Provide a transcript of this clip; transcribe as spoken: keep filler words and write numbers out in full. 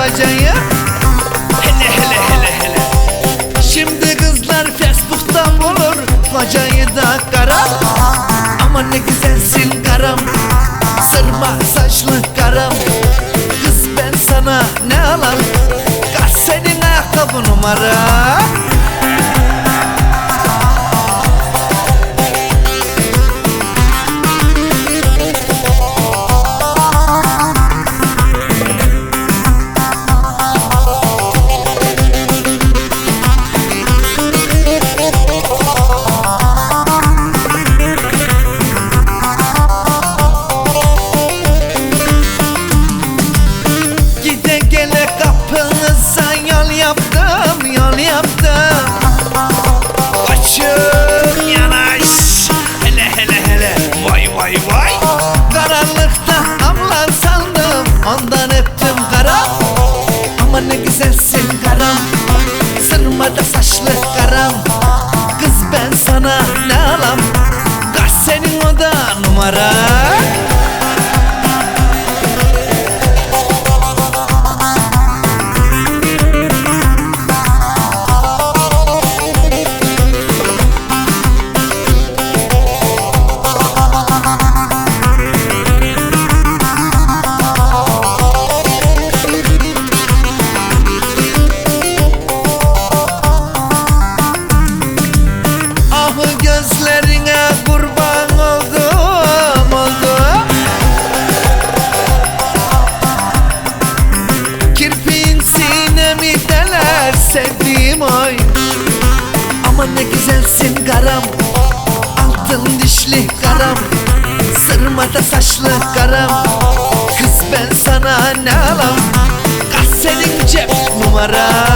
bacayı. Hele hele hele hele. Şimdi kızlar Facebook'ta bulur bacayı da kara. Ama ne güzelsin karam, sırma saçlı karam. Kız ben sana ne alam, kaç senin ayakkabı numara. Yaptım, yol yaptım. Açık yanaş, hele hele hele. Vay vay vay. Karanlıkta ablan sandım, ondan öptüm kara. Ama ne güzelsin karam, sırmada saçlı karam. Kız ben sana ne alam, kaç senin o da numara. Gözlerine kurban oldum, oldum. Kirpiğin sinemi deler sevdiğim oy. Ama ne güzelsin karam, altın dişli karam, sırmada saçlı karam. Kız ben sana ne alam, kaç senin cep numara.